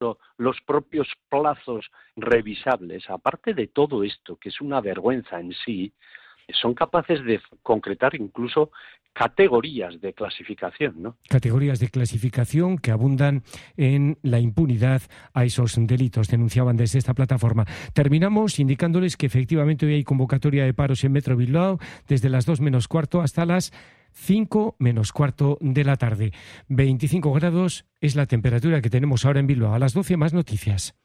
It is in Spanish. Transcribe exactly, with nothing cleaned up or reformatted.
los propios plazos revisables, aparte de todo esto, que es una vergüenza en sí, son capaces de concretar incluso categorías de clasificación, ¿no? Categorías de clasificación que abundan en la impunidad a esos delitos, denunciaban desde esta plataforma. Terminamos indicándoles que efectivamente hoy hay convocatoria de paros en Metro Bilbao desde las dos menos cuarto hasta las cinco menos cuarto de la tarde. veinticinco grados es la temperatura que tenemos ahora en Bilbao. A las doce más noticias.